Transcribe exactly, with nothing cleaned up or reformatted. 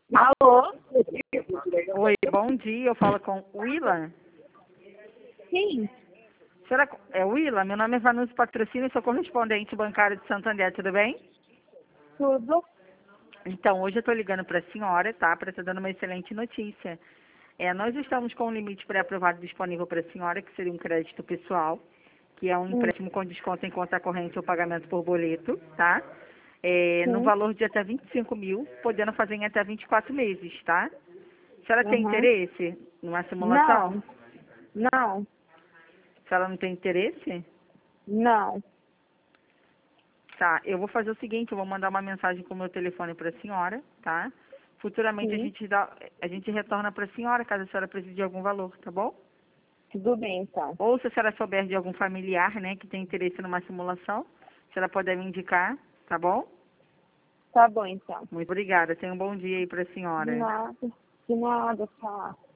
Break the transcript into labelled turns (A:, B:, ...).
A: Alô?
B: Oi, bom dia. Eu falo com Willa.
A: Sim,
B: Será que é Willa? Meu nome é Vanucci Patrocínio, sou correspondente bancário de Santander, tudo bem?
A: tudo.
B: Então, hoje eu estou ligando para a senhora, tá? Para estar dando uma excelente notícia. É, nós estamos com um limite pré-aprovado disponível para a senhora, que seria um crédito pessoal, que é um
A: Hum,
B: empréstimo com desconto em conta corrente ou pagamento por boleto, tá? É, no
A: sim.
B: valor de até vinte e cinco mil, podendo fazer em até vinte e quatro meses, tá? A senhora tem
A: Uhum.
B: interesse numa simulação?
A: Não, não,
B: Se ela não tem interesse,
A: não.
B: tá, eu vou fazer o seguinte, eu vou mandar uma mensagem com o meu telefone para a senhora, tá? Futuramente a
A: Sim,
B: gente dá, a gente retorna para a senhora, caso a senhora precise de algum valor, tá bom?
A: tudo bem então.
B: Ou se a senhora souber de algum familiar, né, que tem interesse numa simulação, a senhora pode me indicar, tá bom?
A: Tá bom então.
B: Muito obrigada, tenha um bom dia aí para a
A: De
B: senhora.
A: nada, de nada, tá.